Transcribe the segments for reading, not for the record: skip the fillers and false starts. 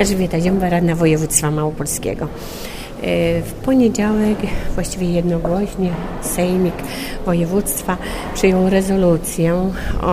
Elżbieta Ziąba, radna województwa małopolskiego. W poniedziałek, właściwie jednogłośnie, Sejmik Województwa przyjął rezolucję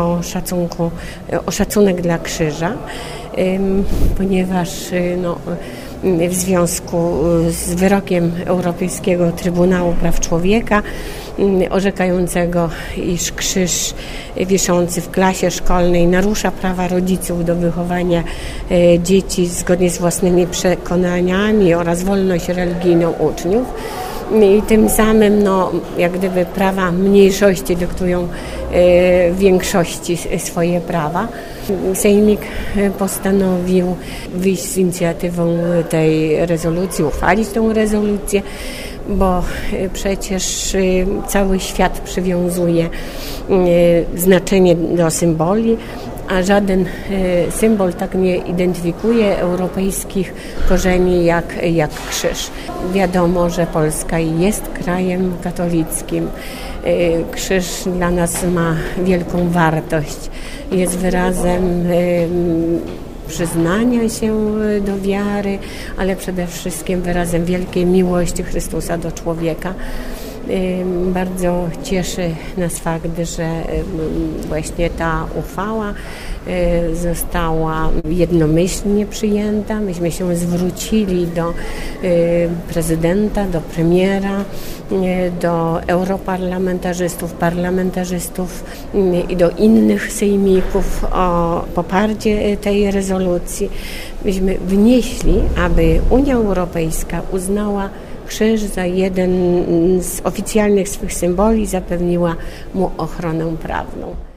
o szacunek dla krzyża, ponieważ w związku z wyrokiem Europejskiego Trybunału Praw Człowieka orzekającego, iż krzyż wiszący w klasie szkolnej narusza prawa rodziców do wychowania dzieci zgodnie z własnymi przekonaniami oraz wolność religijną uczniów. I tym samym jak gdyby prawa mniejszości dyktują większości swoje prawa. Sejmik postanowił wyjść z inicjatywą tej rezolucji, uchwalić tę rezolucję, bo przecież cały świat przywiązuje znaczenie do symboli, a żaden symbol tak nie identyfikuje europejskich korzeni jak krzyż. Wiadomo, że Polska jest krajem katolickim. Krzyż dla nas ma wielką wartość. Jest wyrazem przyznania się do wiary, ale przede wszystkim wyrazem wielkiej miłości Chrystusa do człowieka. Bardzo cieszy nas fakt, że właśnie ta uchwała została jednomyślnie przyjęta. Myśmy się zwrócili do prezydenta, do premiera, do europarlamentarzystów, parlamentarzystów i do innych sejmików o poparcie tej rezolucji. Myśmy wnieśli, aby Unia Europejska uznała krzyż za jeden z oficjalnych swych symboli, zapewniła mu ochronę prawną.